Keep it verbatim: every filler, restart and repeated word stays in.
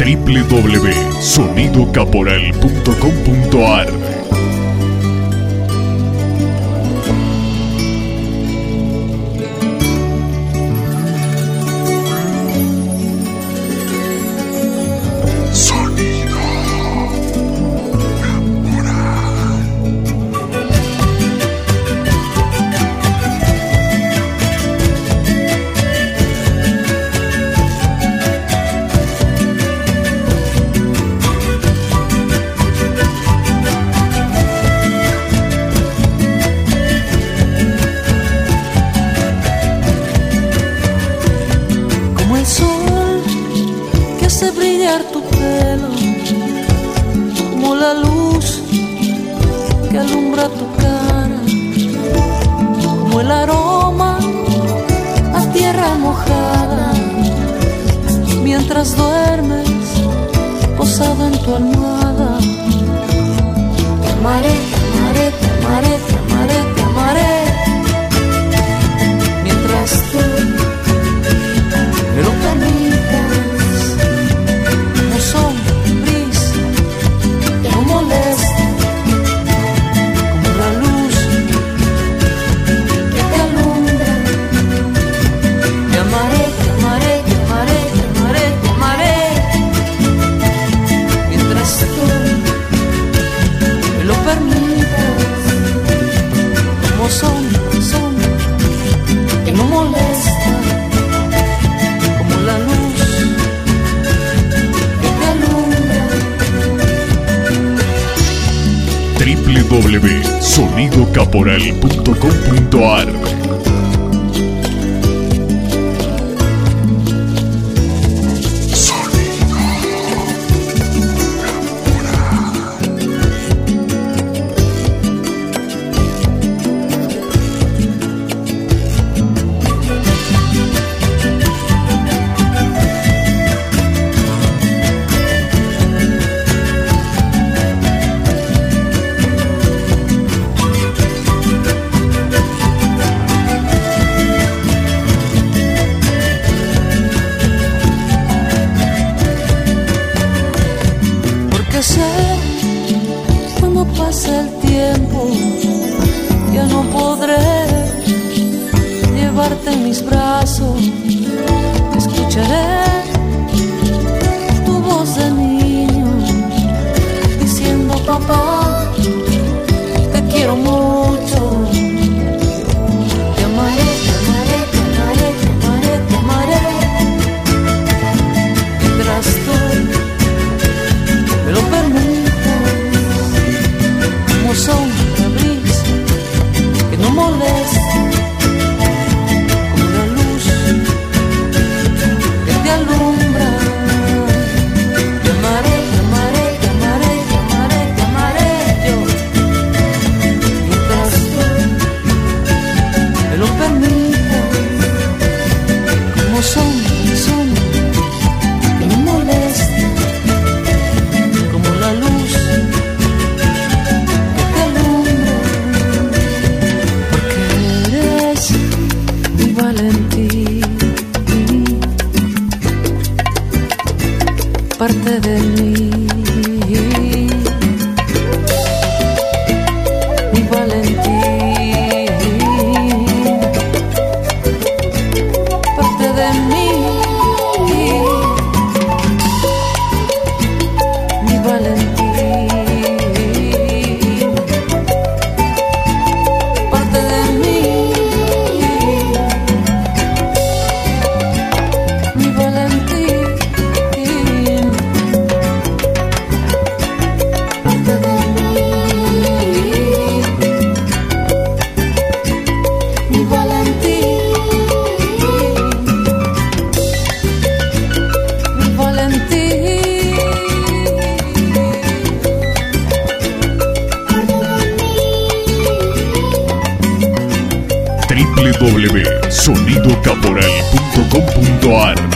w w w punto sonido caporal punto com punto a r. Brillar tu pelo como la luz que alumbra tu cara, como el aroma a tierra mojada, mientras duermes posado en tu almohada. Te amaré, te amaré, te amaré, te amaré, te amaré, mientras tú me lo permitas. w w w punto sonido caporal punto com punto a r. Cuando pase el tiempo ya no podré llevarte en mis brazos. Escucharé tu voz de niño diciendo: papá, te quiero mucho. Te amaré, te amaré, te amaré, te amaré, te amaré, mientras tú me lo permitas, como sombra brisa que no molesta, como la luz que te alumbra. Te amaré, te amaré, te amaré, te amaré, te amaré yo, mientras tú me lo permitas, como sombra, sombra que no molesta, como la luz que te alumbra, porque eres mi Valentín, parte de mí, mi Valentín, parte de mí, mi Valentín, parte de mí, mi Valentín, parte de mí, mi Valentín, mi Valentín. w w w punto sonido caporal punto com punto a r.